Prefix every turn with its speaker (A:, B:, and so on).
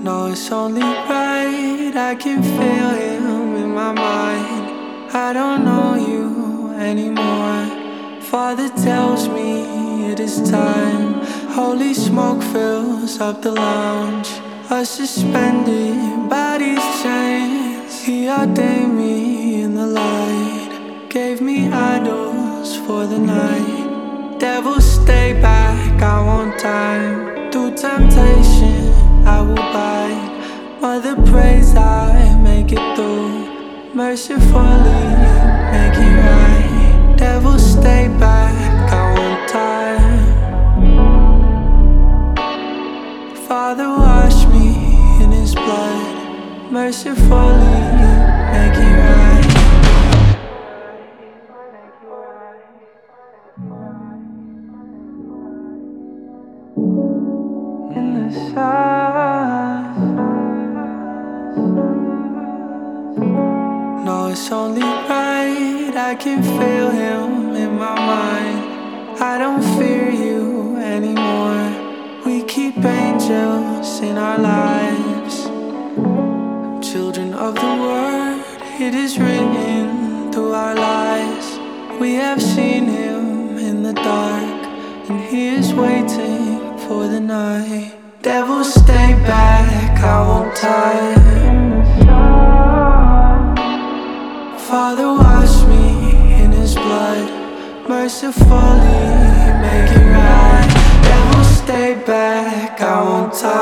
A: No, it's only right, I can feel him in my mind. I don't know you anymore. Father tells me it is time. Holy smoke fills up the lounge. A suspended body's chains. He ordained me in the light. Gave me idols for the night. Devil, stay back, I want time. Through temptation, I will bide. Mother prays I make it through. Mercifully, make it right. Devil, stay back, I want time. Father, wash me in his blood. Mercifully, make it right. In the sun. No, it's only right, I can feel him in my mind. I don't fear you anymore. We keep angels in our lives. Children of the word, it is written through our lives. We have seen him in the dark, and he is waiting for the night. Devil, stay back, I won't time. Father, wash me in his blood. Mercifully, make it right. Devil, stay back, I won't time.